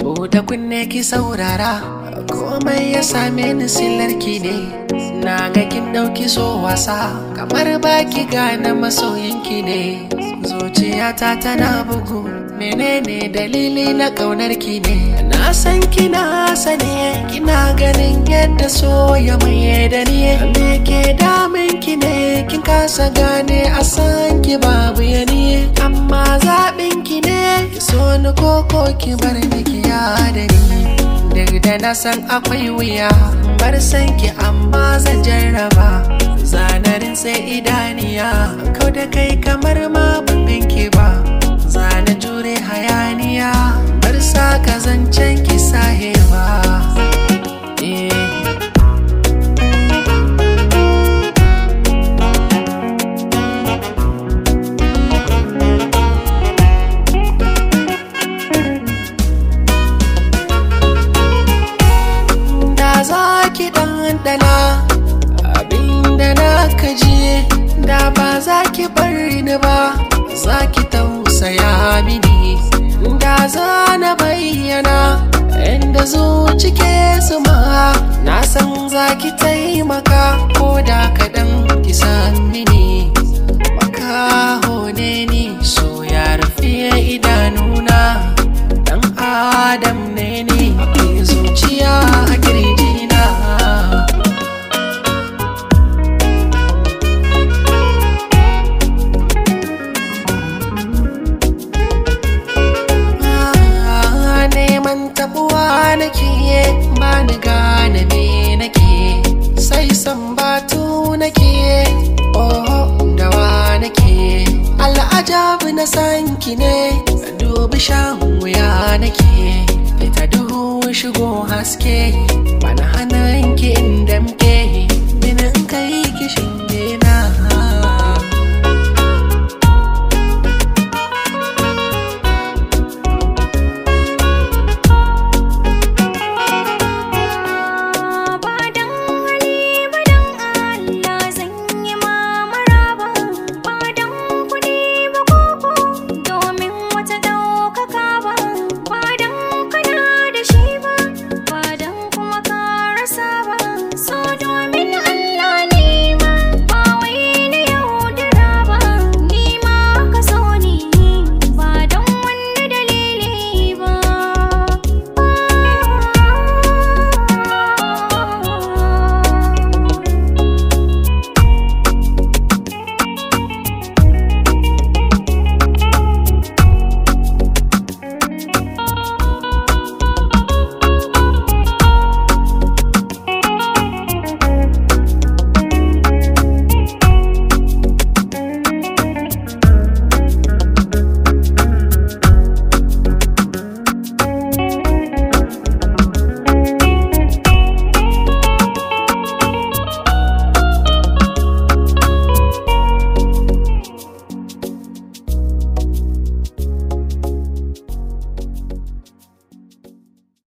Buɗe kunne ki saurara, komai ya same ni sillarki ne. Na ga kin ɗauki so wasa, kamar baki gane masoyinki ne. Zuciyata tana bugu, menene dalili na ƙaunarki ne? Na san kina sane, kina ganin yadda so ya maye da ni. Me ke daminki ne, kin kasa gane a san ki babu yani. Amma zaɓinki ne, ki so ni koko ki bar ni ki yada ni. Duk da na san akwai wuya, bar san ki amma zan jarraba. Zanarin sai idaniya, kau da kai kamar ma ban ganki ba. Zana jure hayaniya, bar sa ka zancen ki sahewa. Ki ɗanɗana abinda na kaji, da ba za ki bar ni ba, za ki tausaya mini. Da za na bayyana inda zuci ke suma, na san za ki taimaka ko da kaɗan ki san mini. Makaho ne ni, so ya rufe idanuna, ɗan adam ne ni, zuciya a kirji. Tabuwa nake ba ni gane me nake, sai san batu nake, oh dawa nake. Al'ajabi na sanki ne, dubi shan wuya nake, ita duhu shigo haske.